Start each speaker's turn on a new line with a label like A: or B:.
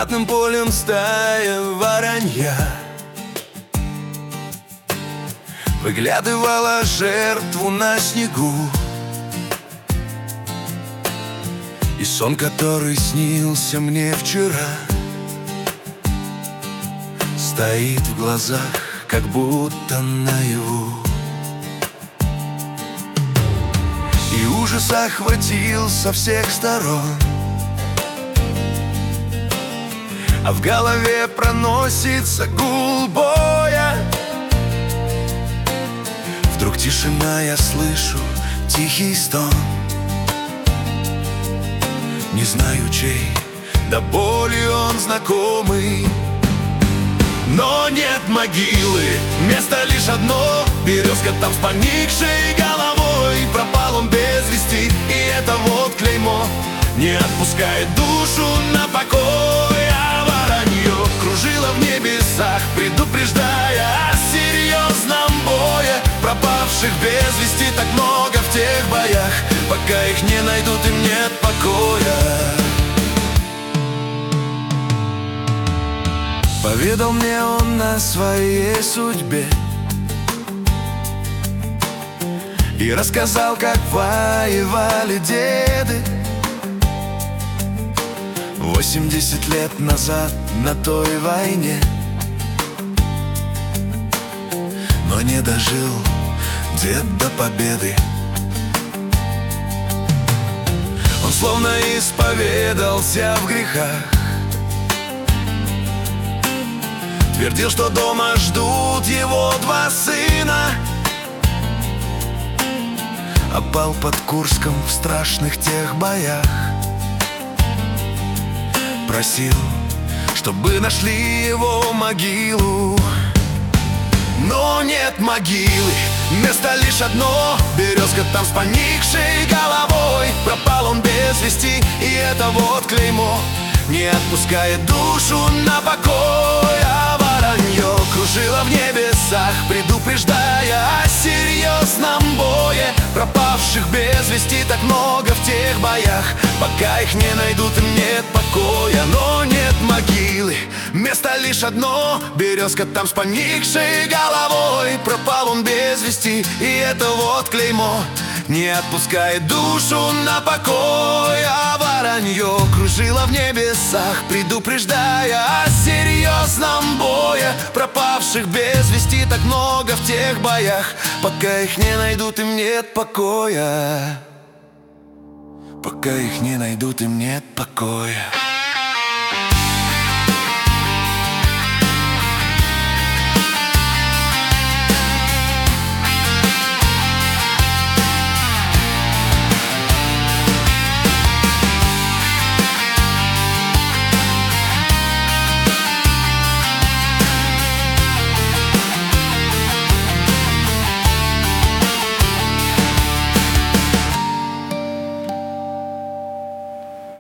A: ратным полем стая воронья выглядывала жертву на снегу. И сон, который снился мне вчера, стоит в глазах, как будто наяву. И ужас охватил со всех сторон, а в голове проносится гул боя. Вдруг тишина, я слышу тихий стон. Не знаю чей, до боли он знакомый. Но нет могилы, место лишь одно. Березка там с поникшей головой. Пропал он без вести, и это вот клеймо не отпускает душу на покой. А воронье кружило в небесах, предупреждая о серьезном бое. Пропавших без вести так много в тех боях. Пока их не найдут, им нет покоя. Поведал мне он о своей судьбе и рассказал, как воевали деды 80 лет назад на той войне. Но не дожил дед до победы. Он словно исповедался в грехах, твердил, что дома ждут его два сына. А пал под Курском в страшных тех боях. Просил, чтобы нашли его могилу. Но нет могилы, место лишь одно. Березка там с поникшей головой. Пропал он без вести, и это вот клеймо не отпускает душу на покой. А воронье кружило в небесах, предупреждая о серьезном бое. Пропавших без вести так много в тех боях. Пока их не найдут, им нет покоя. Но нет могилы, место лишь одно. Березка там с поникшей головой. Пропал он без вести, и это вот клеймо не отпускает душу на покой. А воронье кружило в небесах, предупреждая о серьезном бое. Пропавших без вести так много в тех боях. Пока их не найдут, им нет покоя. Пока их не найдут, им нет покоя.